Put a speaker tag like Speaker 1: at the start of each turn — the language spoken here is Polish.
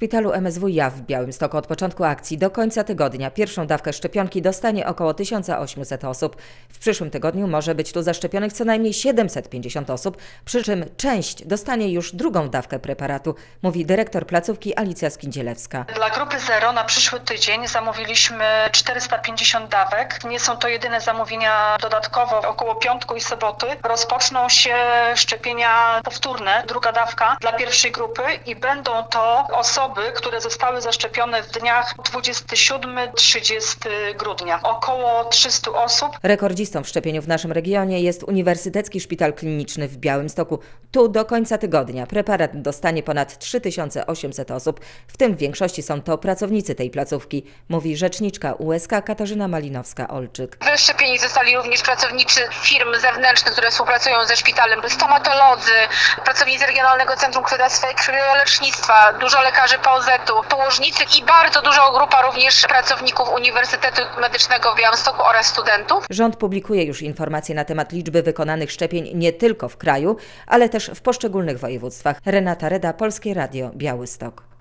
Speaker 1: szpitalu MSWiA w Białymstoku od początku akcji do końca tygodnia pierwszą dawkę szczepionki dostanie około 1800 osób. W przyszłym tygodniu może być tu zaszczepionych co najmniej 750 osób, przy czym część dostanie już drugą dawkę preparatu, mówi dyrektor placówki Alicja Skindzielewska.
Speaker 2: Dla grupy 0 na przyszły tydzień zamówiliśmy 450 dawek. Nie są to jedyne zamówienia. Dodatkowo około piątku i soboty rozpoczną się szczepienia powtórne, druga dawka dla pierwszej grupy i będą to osoby, które zostały zaszczepione w dniach 27-30 grudnia. Około 300 osób.
Speaker 1: Rekordzistą w szczepieniu w naszym regionie jest Uniwersytecki Szpital Kliniczny w Białymstoku. Tu do końca tygodnia preparat dostanie ponad 3800 osób, w tym w większości są to pracownicy tej placówki, mówi rzeczniczka USK Katarzyna Malinowska-Olczyk.
Speaker 3: Wyszczepieni zostali również pracownicy firm zewnętrznych, które współpracują ze szpitalem, stomatolodzy, pracownicy Regionalnego Centrum Krwiodawstwa i Krwiolecznictwa, dużo lekarzy POZ-u, położnicy i bardzo duża grupa również pracowników Uniwersytetu Medycznego w Białymstoku oraz studentów.
Speaker 1: Rząd publikuje już informacje na temat liczby wykonanych szczepień nie tylko w kraju, ale też w poszczególnych województwach. Renata Reda, Polskie Radio, Białystok.